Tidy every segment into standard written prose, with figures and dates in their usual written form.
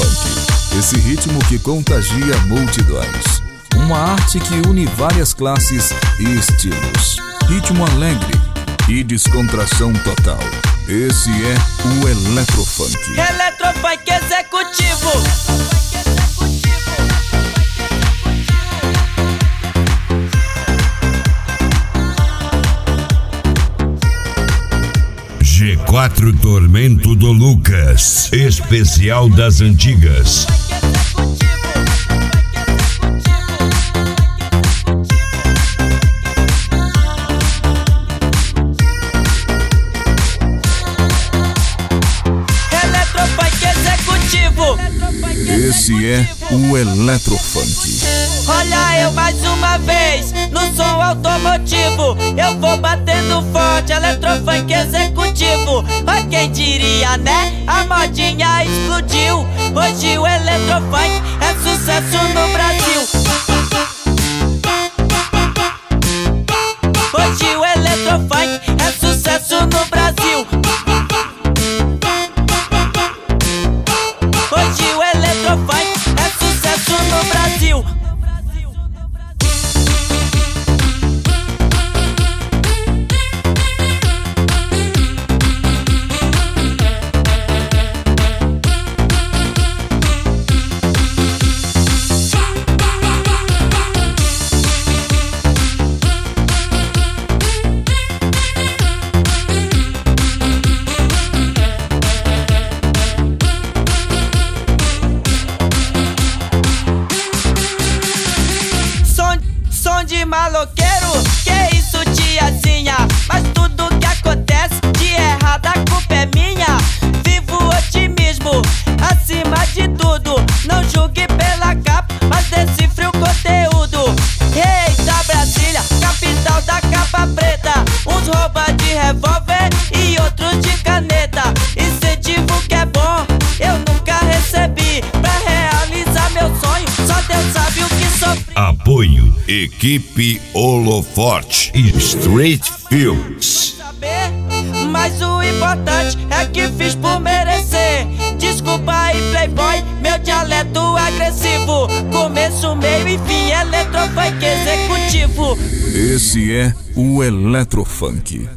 Eletrofunk, esse ritmo que contagia multidões. Uma arte que une várias classes e estilos. Ritmo alegre e descontração total. Esse é o Eletrofunk. Eletrofunk executivo. G4 Tormento do Lucas, especial das antigas. Eletrofunk executivo. Esse é o Eletrofunk. Olha eu mais uma vez no som automotivo. Eu vou batendo forte, Eletrofunk executivo. Mas quem diria, né? A modinha explodiu. Hoje o Eletrofunk é sucesso no Brasil. Hoje o Eletrofunk é sucesso no Brasil. Hoje o Eletrofunk é sucesso no Brasil. Som de maloqueiro, que isso tiazinha? Mas tudo que acontece de errado a culpa é minha. Vivo otimismo, acima de tudo. Não julgue pela capa, mas decifre o conteúdo. Eita Brasília, capital da capa preta. Uns roubam de revólver e outros de caneta. Incentivo que é bom, eu nunca recebi. Pra realizar meu sonho, só Deus sabe o que sofri. Apoio Equipe Holoforte e Street Films. Mas o importante é que fiz por merecer. Desculpa aí playboy, meu dialeto agressivo. Começo, meio e fim, Eletrofunk executivo. Esse é o Eletrofunk.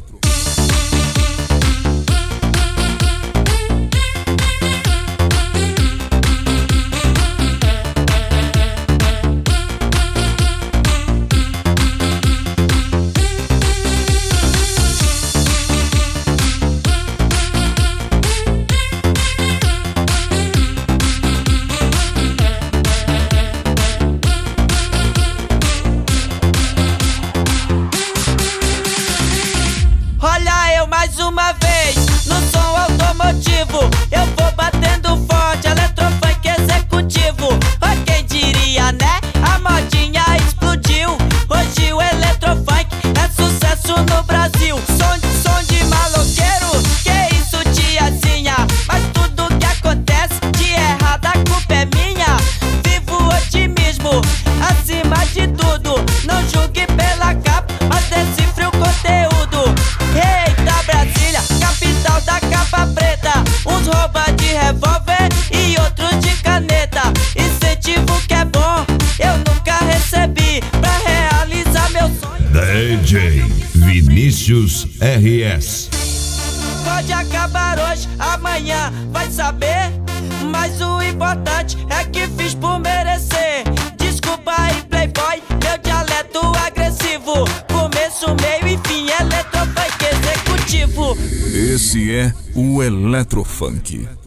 Olha eu mais uma vez no som automotivo. Eu vou batendo forte, Eletrofunk executivo. Mas quem diria, né? A modinha explodiu. Hoje o Eletrofunk é sucesso no Brasil. Som de maloqueiro, que isso tiazinha? Mas tudo que acontece de errado a culpa é minha. Vivo otimismo, acima de tudo. Não julgue pela capa, mas decifre o conteúdo. Eita Brasília, capital da capa preta. Uns roubam de revólver e outros de caneta. Incentivo que é bom, eu nunca recebi. Pra realizar meu sonho, DJ Vinícius RS. pode acabar hoje, amanhã vai saber. Mas o importante é que fiz por merecer. Desculpa aí playboy, meu dialeto agressivo. Começo, meio e fim, Eletrofunk executivo. Esse é o Eletrofunk.